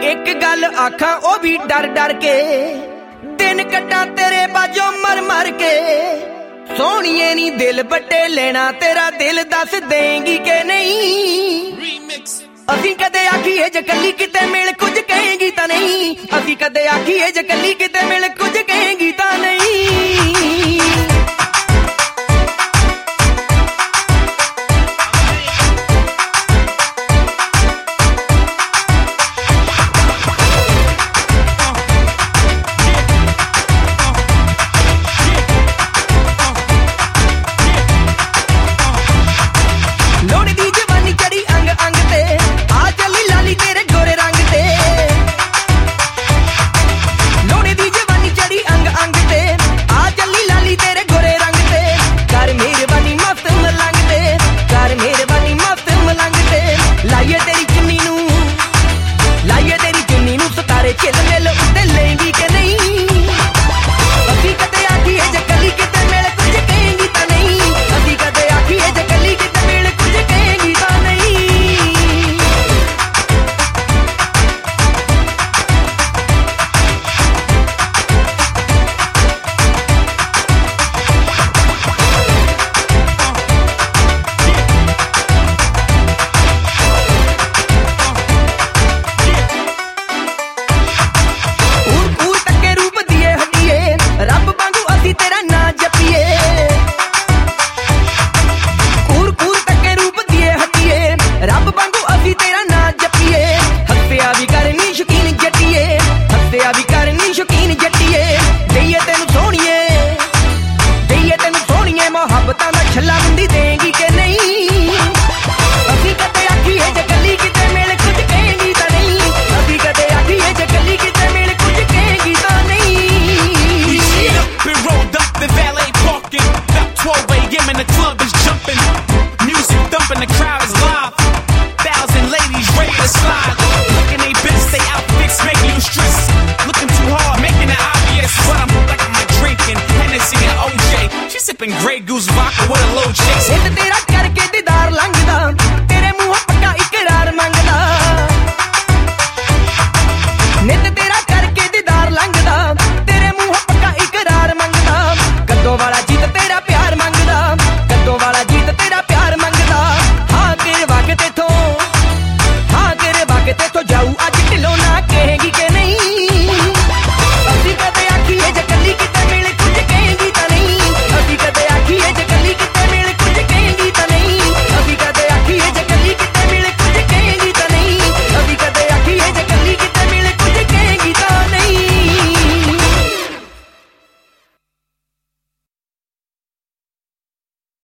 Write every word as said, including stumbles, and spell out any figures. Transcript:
ਇੱਕ ਗੱਲ ਆਖਾਂ ਉਹ ਵੀ ਡਰ ਡਰ ਕੇ, ਦਿਨ ਕੱਟਾਂ ਤੇਰੇ ਬਾਝੋਂ ਮਰ ਮਰ ਕੇ। ਸੋਹਣੀਏ ਨੀ ਦਿਲ ਵੱਟੇ ਲੈਣਾ ਤੇਰਾ, ਦਿਲ ਦੱਸ ਦੇਂਗੀ ਕਿ ਨਹੀਂ। ਅਸੀਂ ਕਦੇ ਆਖੀਏ ਜੇ ਕੱਲੀ ਕਿਤੇ ਮਿਲ ਕੁਝ ਕਹੇਗੀ ਤਾਂ ਨਹੀਂ, ਅਸੀਂ ਕਦੇ ਆਖੀਏ ਜੇ ਕੱਲੀ ਕਿਤੇ ਮਿਲ ਕੁਝ